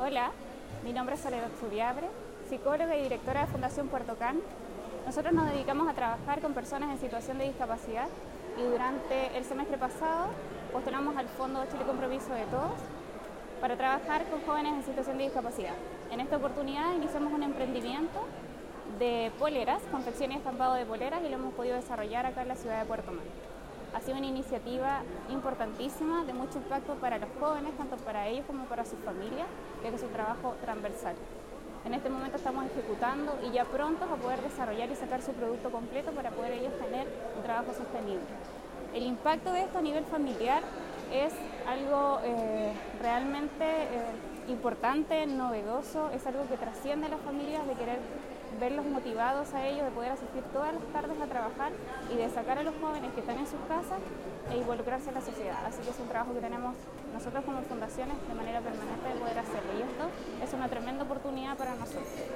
Hola, mi nombre es Soledad Zubiabre, psicóloga y directora de Fundación Puerto Can. Nosotros nos dedicamos a trabajar con personas en situación de discapacidad y durante el semestre pasado postulamos al Fondo Chile Compromiso de Todos para trabajar con jóvenes en situación de discapacidad. En esta oportunidad iniciamos un emprendimiento de poleras, confección y estampado de poleras, y lo hemos podido desarrollar acá en la ciudad de Puerto Montt. Ha sido una iniciativa importantísima, de mucho impacto para los jóvenes, tanto para ellos como para sus familias, ya que es un trabajo transversal. En este momento estamos ejecutando y ya prontos a poder desarrollar y sacar su producto completo para poder ellos tener un trabajo sostenible. El impacto de esto a nivel familiar es algo realmente importante, novedoso, es algo que trasciende a las familias, de querer verlos motivados a ellos, de poder asistir todas las tardes a trabajar y de sacar a los jóvenes que están en sus casas e involucrarse en la sociedad. Así que es un trabajo que tenemos nosotros como fundaciones de manera permanente de poder hacerlo, y esto es una tremenda oportunidad para nosotros.